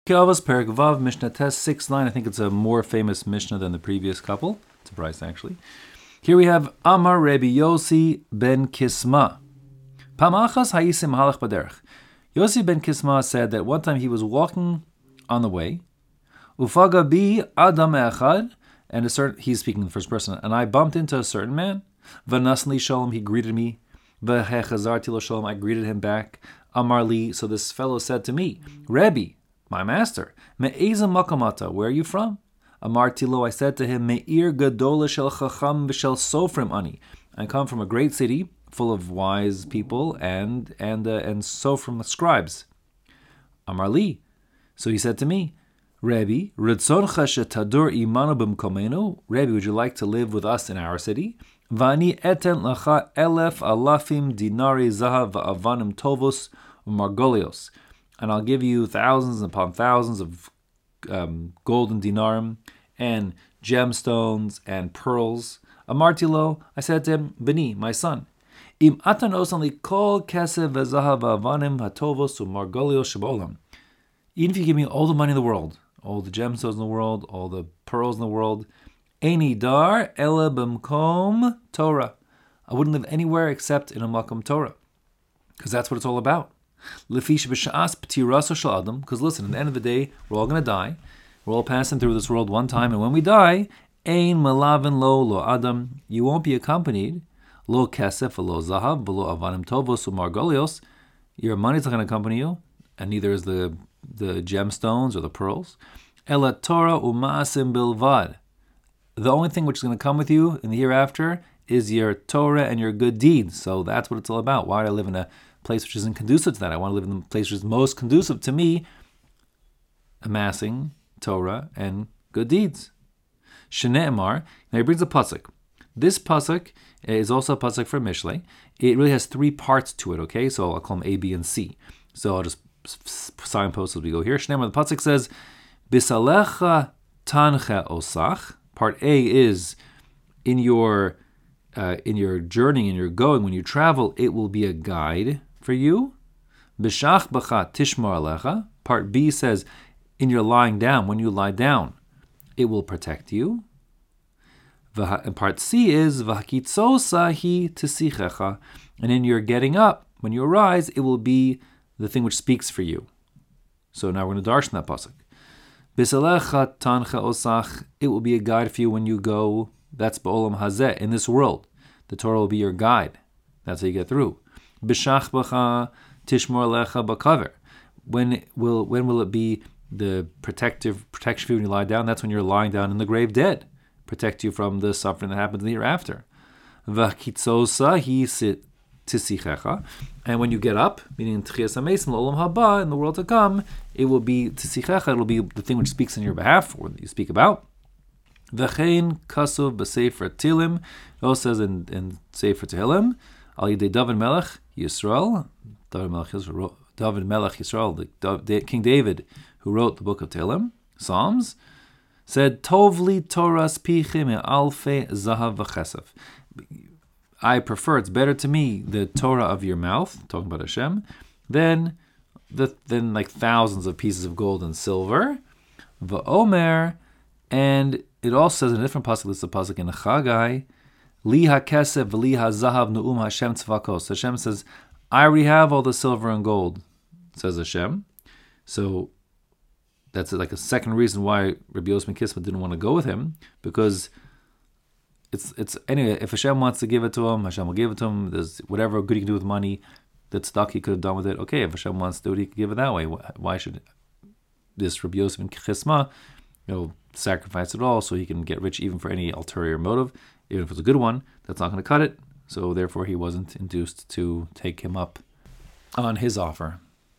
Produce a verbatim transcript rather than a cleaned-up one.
Avos Perek Vav Mishnah Tes six line. I think it's a more famous Mishnah than the previous couple. Surprised actually. Here we have Amar Rabbi Yossi ben Kisma. Pamachas hayisim halach baderech. Yossi ben Kisma said that one time he was walking on the way. Ufaga bi adam echad, and a certain he's speaking in the first person, and I bumped into a certain man. Vanasli shalom, he greeted me. V'hechazarti lo shalom, I greeted him back. Amar li, so this fellow said to me, Rabbi, my master, me'eza makamata, where are you from? Amarti lo, I said to him, Me'ir gadola shel chacham v'shel sofrim ani. I come from a great city full of wise people and and uh, and sofrim scribes. Amar li, so he said to me, Rabbi, ritzoncha shetadur imanu b'mkomenu. Rabbi, would you like to live with us in our city? Vani eten lacha elef alafim dinari zahav va'avanim tovos u'margolios. And I'll give you thousands upon thousands of um, golden dinarim and gemstones and pearls. Amartilo, I said to him, Beni, my son, im atan osanli kol kesev v'zahav va'avanim hatovos u'margolios shabolam. Even if you give me all the money in the world, all the gemstones in the world, all the pearls in the world, Eini dar ela b'mkom Torah. I wouldn't live anywhere except in a makom Torah, because that's what it's all about. Lefish b'sha'as p'tiraso shel adam. Because listen, at the end of the day, we're all going to die. We're all passing through this world one time, and when we die, ein malavin lo lo adam. You won't be accompanied lo kesef lo zahav lo avanim tovos u'margolios. Your money's not going to accompany you, and neither is the the gemstones or the pearls. Ela Torah u'ma'asim bilvad. The only thing which is going to come with you in the hereafter is your Torah and your good deeds. So that's what it's all about. Why do I live in a place which isn't conducive to that? I want to live in the place which is most conducive to me amassing Torah and good deeds. Shne'emar. Now he brings a pasuk. This pasuk is also a pasuk for Mishlei. It really has three parts to it. Okay, so I'll call them A, B, and C. So I'll just signpost as we go here. Shne'emar. The pasuk says, "Bisalecha tancha osach." Part A is in your uh, in your journey, in your going, when you travel, it will be a guide for you. B'shach b'cha tishmar alecha. Part B says, in your lying down, when you lie down, it will protect you. And part C is v'hakitzosa hi tisichecha. And in your getting up, when you arise, it will be the thing which speaks for you. So now we're going to darshan that pasuk. Bisalecha tancha osach. It will be a guide for you when you go. That's ba'olam hazeh, in this world. The Torah will be your guide. That's how you get through. B'shach b'cha tishmor lecha b'kaver. When will when will it be the protective protection for you when you lie down? That's when you're lying down in the grave dead. Protect you from the suffering that happens in the hereafter. V'kitzosa hi sit tisichecha. And when you get up, meaning tchias hamesim l'olam haba, in the world to come, it will be tisichecha. It will be the thing which speaks on your behalf, or that you speak about. V'chein kasuv b'sefer Tilim. It also says in, in Sefer Tehillim, Al Yidei David Melech Yisrael, David Melech Yisrael, David Melech Yisrael, the, King David, who wrote the book of Tehillim, Psalms, said, Tovli Torahs pichim alfe zahav v'chesef. I prefer, it's better to me, the Torah of your mouth, talking about Hashem, than the than like thousands of pieces of gold and silver. V'omer, and it also says in a different pasuk, this is a pasuk in Chagai, Li ha-kesef v'li ha-zahav nu'um Hashem tzvakos. Hashem says, I already have all the silver and gold, says Hashem. So that's like a second reason why Rabbi Yossi ben Kisma didn't want to go with him, because it's it's anyway, if Hashem wants to give it to him, Hashem will give it to him. There's whatever good he can do with money, that stock he could have done with it. Okay, if Hashem wants to do it, he could give it that way. Why should this Rabbi Yossi ben Kisma, you know, sacrifice it all so he can get rich even for any ulterior motive? Even if it's a good one, that's not going to cut it. So therefore he wasn't induced to take him up on his offer.